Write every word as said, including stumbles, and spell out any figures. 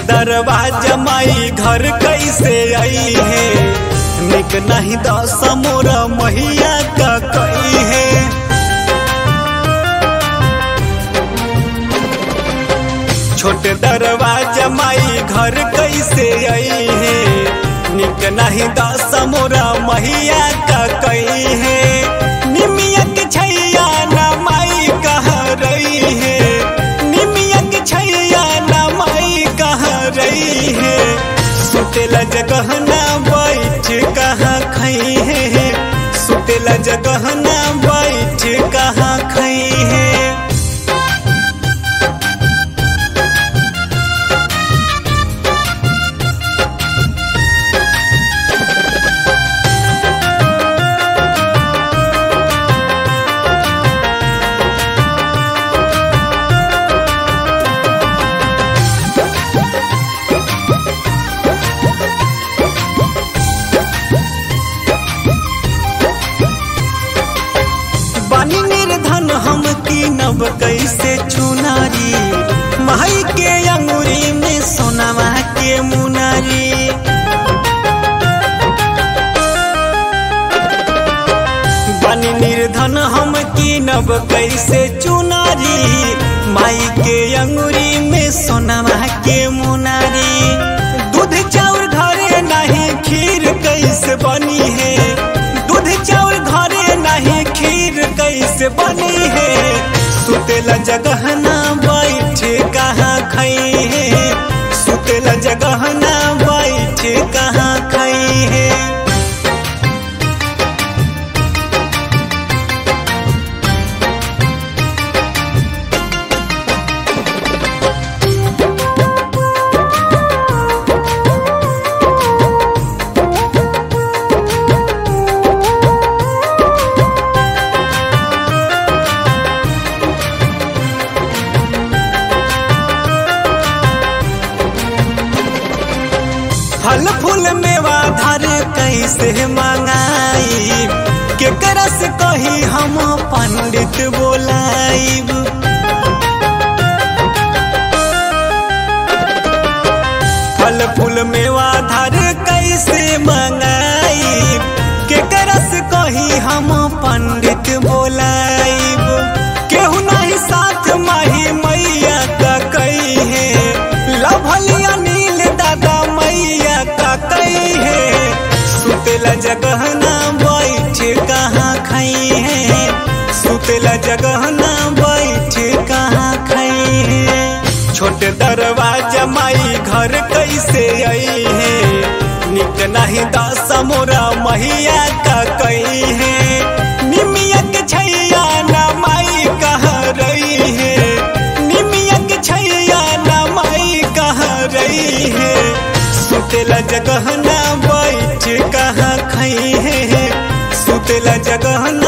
दरवाजा माई घर कैसे आई है, निक नहीं दस मोरा मैया का कई है। छोटे दरवाजा माई घर कैसे आई है, निक नहीं दस मोरा मैया का कई है। निमिया के छैया ना माई कह रही है, निमिया के छैया ना माई कह रही है। सुतेला जगह ना बैठ कहाँ खई है, सुतेला जगह ना बैठ कहाँ खई है। बानी निर्धन हम कीनब कैसे चुनारी, माई के अंगूरी में सोनामा के मुनारी। बानी निर्धन हम कीनब कैसे चुनारी, माई के अंगूरी में सोनामा के मुनारी। दूध चाउर घरे नहीं खीर कैसे बनी है, दूध चाउर घरे नहीं खीर कैसे बनी है। सुतेला जगह ना बैठ कहाँ खई है, सुतेला जगह ना बैठ कहाँ खई है। फल फूल मेवा धर कैसे मंगाई, केकरा से कही हम पंडित बोलाइब। फल फूल मेवा धर कैसे मंगाई, केकरा से कही हम पंडित बोलाइब। केहू नहीं साथ माही मैया का कई है, लभलिया नील दादा मैया का कई है। सुतेला जगह ना बैठ कहाँ खई है, सुतेला जगह ना बैठ कहाँ खई है। छोटे दरवाजा माई घर कैसे आई है, निक नहीं दस मोरा मैया का कई है। निमिया के छैया ना माई कह रही है, निमिया के छैया ना माई कह रही है। सुतेला जगह ना बैठ कहाँ खई है, सुतेला जगह ना